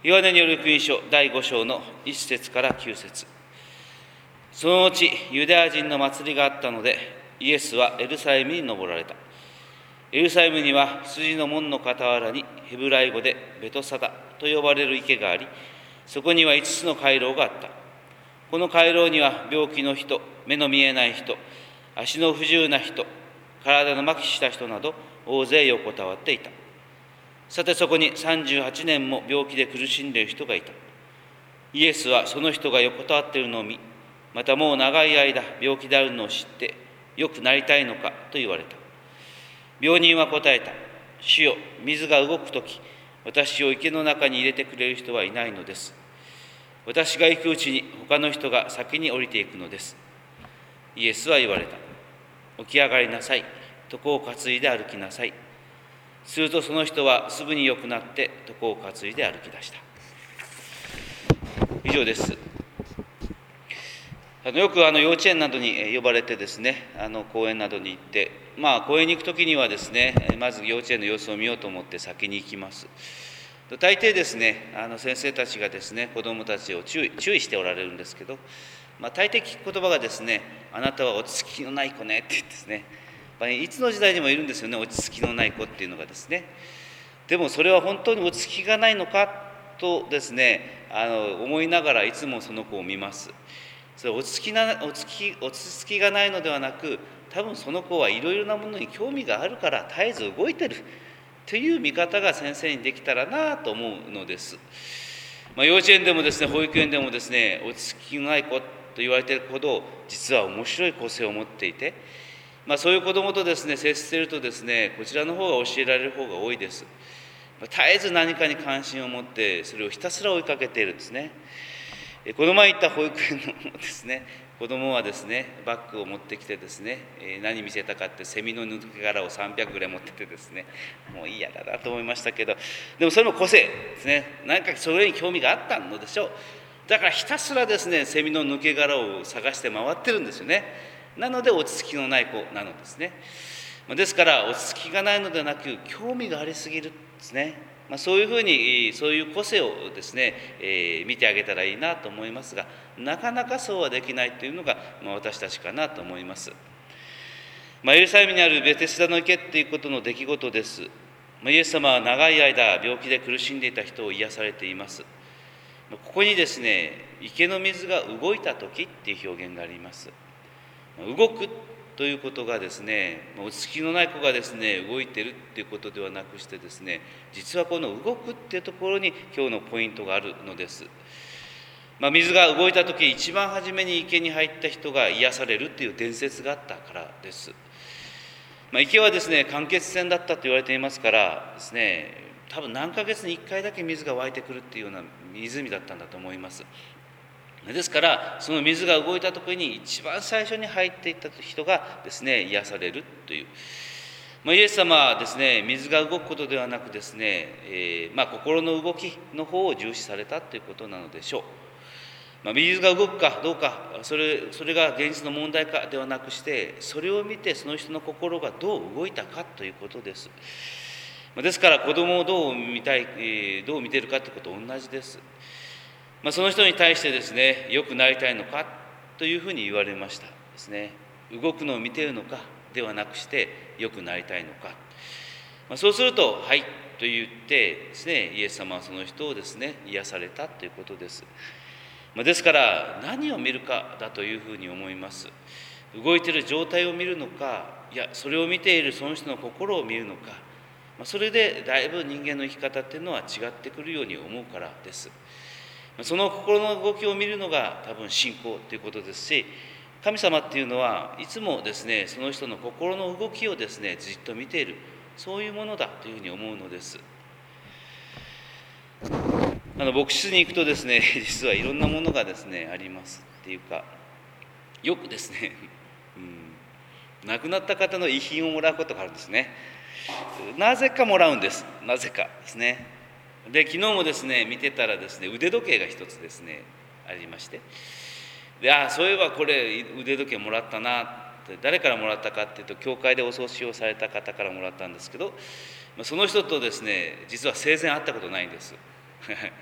ヨハネによる福音書第5章の1節から9節。その後、ユダヤ人の祭りがあったので、イエスはエルサレムに登られた。エルサレムには羊の門の傍らにヘブライ語でベトサダと呼ばれる池があり、そこには5つの回廊があった。この回廊には病気の人、目の見えない人、足の不自由な人、体の麻痺した人など大勢横たわっていた。さてそこに38年も病気で苦しんでいる人がいた。イエスはその人が横たわっているのを見、またもう長い間病気であるのを知って、よくなりたいのかと言われた。病人は答えた。主よ、水が動くとき、私を池の中に入れてくれる人はいないのです。私が行くうちに他の人が先に降りていくのです。イエスは言われた。起き上がりなさい。床を担いで歩きなさい。するとその人はすぐに良くなって床を担いで歩き出した。以上です。よく幼稚園などに呼ばれてですね、公園などに行って、公園に行くときにはですね、まず幼稚園の様子を見ようと思って先に行きます。大抵ですね、先生たちがですね、子どもたちを注意しておられるんですけど、大抵聞く言葉がですね、あなたは落ち着きのない子ねって言ってですね、いつの時代にもいるんですよね、落ち着きのない子っていうのがですね。でもそれは本当に落ち着きがないのかとですね、思いながらいつもその子を見ます。それ落ち着きがないのではなく、多分その子はいろいろなものに興味があるから絶えず動いてるという見方が先生にできたらなと思うのです。幼稚園でもですね、保育園でもですね、落ち着きのない子と言われているほど実は面白い個性を持っていて、そういう子どもとですね接しているとですね、こちらの方が教えられる方が多いです。絶えず何かに関心を持ってそれをひたすら追いかけているんですね。この前行った保育園のですね、子どもはですね、バッグを持ってきてですね、何見せたかってセミの抜け殻を300ぐらい持っててですね、もう嫌だなと思いましたけど、でもそれも個性ですね。何かそれに興味があったのでしょう。だからひたすらですね、セミの抜け殻を探して回ってるんですよね。なので落ち着きのない子なのですね。ですから落ち着きがないのではなく、興味がありすぎるんですね。そういうふうにそういう個性をですね、見てあげたらいいなと思いますが、なかなかそうはできないというのが、私たちかなと思います。エルサレムにあるベテスダの池っていうことの出来事です。イエス様は長い間病気で苦しんでいた人を癒されています。ここにですね、池の水が動いた時っていう表現があります。動くということがですね、落ち着きのない子がですね動いているっていうことではなくしてですね、実はこの動くっていうところに今日のポイントがあるのです。水が動いた時、一番初めに池に入った人が癒されるっていう伝説があったからです。池はですね間欠泉だったと言われていますからですね、多分何ヶ月に1回だけ水が湧いてくるっていうような湖だったんだと思います。ですからその水が動いたところに一番最初に入っていった人がですね癒されるという、イエス様はですね水が動くことではなくですね、心の動きの方を重視されたということなのでしょう。水が動くかどうか、それが現実の問題かではなくして、それを見てその人の心がどう動いたかということです。ですから子供をどう見ているかということと同じです。その人に対してですね、良くなりたいのかというふうに言われましたですね。動くのを見ているのかではなくして、良くなりたいのか。そうすると、はいと言ってですね、イエス様はその人をですね、癒されたということです。ですから何を見るかだというふうに思います。動いている状態を見るのか、いやそれを見ているその人の心を見るのか、それでだいぶ人間の生き方っていうのは違ってくるように思うからです。その心の動きを見るのが多分信仰ということですし、神様っていうのはいつもですねその人の心の動きをですねじっと見ている、そういうものだというふうに思うのです。牧師に行くとですね、実はいろんなものがですねありますっていうか、よくですね、亡くなった方の遺品をもらうことがあるんですね。なぜかもらうんです。なぜかですね。で、昨日もですね見てたらですね、腕時計が一つですねありまして、で、そういえばこれ腕時計もらったなって、誰からもらったかっていうと、教会でお葬式をされた方からもらったんですけど、その人とですね実は生前会ったことないんです。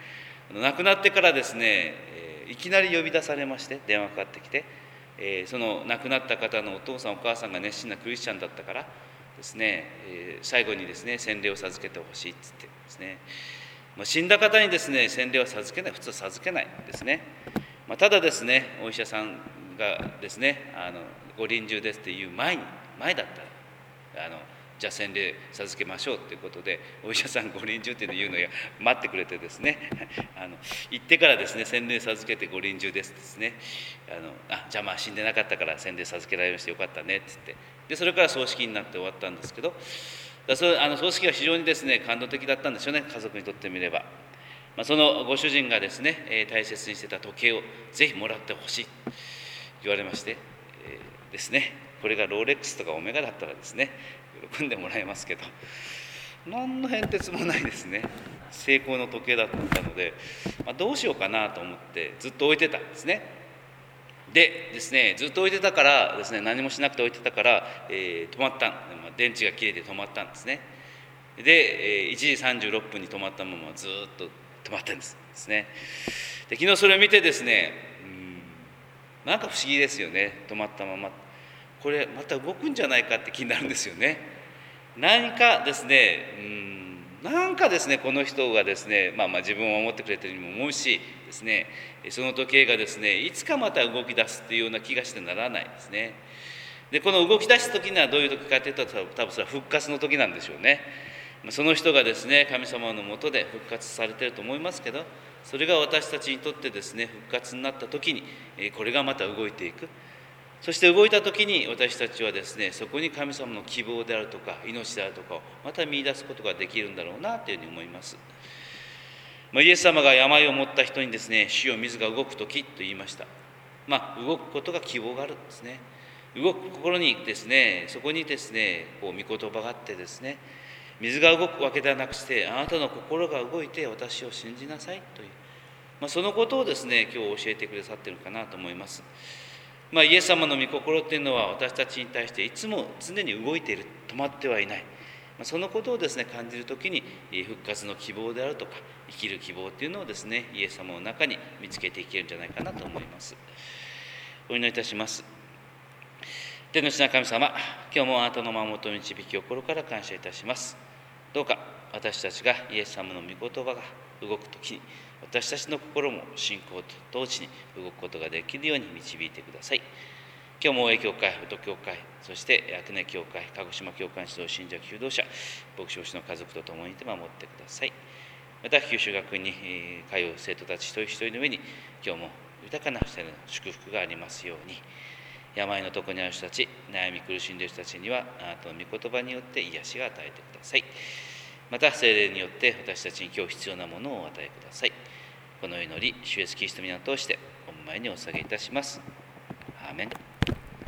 亡くなってからですね、いきなり呼び出されまして、電話かかってきて、その亡くなった方のお父さんお母さんが熱心なクリスチャンだったからですね、最後にですね洗礼を授けてほしいって言ってですね、死んだ方にですね洗礼は授けない、普通授けないんですね。ただですね、お医者さんがですねご臨終ですっていう前だったらじゃあ洗礼授けましょうということで、お医者さんご臨終っていうのを言うのを待ってくれてですね行ってからですね洗礼授けてご臨終ですですね、じゃあ死んでなかったから洗礼授けられましてよかったねって言って、でそれから葬式になって終わったんですけど、葬式は非常にですね感動的だったんですよね、家族にとってみれば。そのご主人がですね、大切にしてた時計をぜひもらってほしいと言われまして、ですね、これがローレックスとかオメガだったらですね喜んでもらえますけど、何の変哲もないですね成功の時計だったので、どうしようかなと思ってずっと置いてたんですね。でですね、ずっと置いてたからですね、何もしなくて置いてたから、止まった、電池が切れて止まったんですね。で、1時36分に止まったままずっと止まったんですね。で昨日それを見てですね、なんか不思議ですよね。止まったままこれまた動くんじゃないかって気になるんですよね。何かですね、なんかですねこの人がですね、自分を守ってくれてるようにも思うしですね、その時計がですねいつかまた動き出すっていうような気がしてならないですね。でこの動き出す時にはどういう時かというと、多分それは復活の時なんでしょうね。その人がですね神様のもとで復活されていると思いますけど、それが私たちにとってですね復活になった時にこれがまた動いていく。そして動いた時に私たちはですねそこに神様の希望であるとか命であるとかをまた見出すことができるんだろうなというふうに思います。イエス様が病を持った人にですね主よ水が動く時と言いました。動くことが希望があるんですね。動く心にですね、そこにですね御言葉があってですね、水が動くわけではなくしてあなたの心が動いて私を信じなさいという、そのことをですね今日教えてくださっているかなと思います。イエス様の御心っていうのは私たちに対していつも常に動いている、止まってはいない、そのことをですね感じるときに復活の希望であるとか生きる希望っていうのをですねイエス様の中に見つけていけるんじゃないかなと思います。お祈りいたします。天の父なる神様、今日もあなたの守りと導きを心から感謝いたします。どうか私たちがイエス様の御言葉が動くときに私たちの心も信仰と同時に動くことができるように導いてください。今日も大江教会、宇都教会、そして阿久根教会、鹿児島教会指導信者求道者、牧師牧師の家族と共に守ってください。また九州学院に通う生徒たち一人一人の上に今日も豊かな祝福がありますように。病のとこにある人たち、悩み苦しんでいる人たちにはあなたの御言葉によって癒しが与えてください。また聖霊によって私たちに今日必要なものをお与えください。この祈り、主イエスキリストの皆を通して御前にお捧げいたします。アーメン。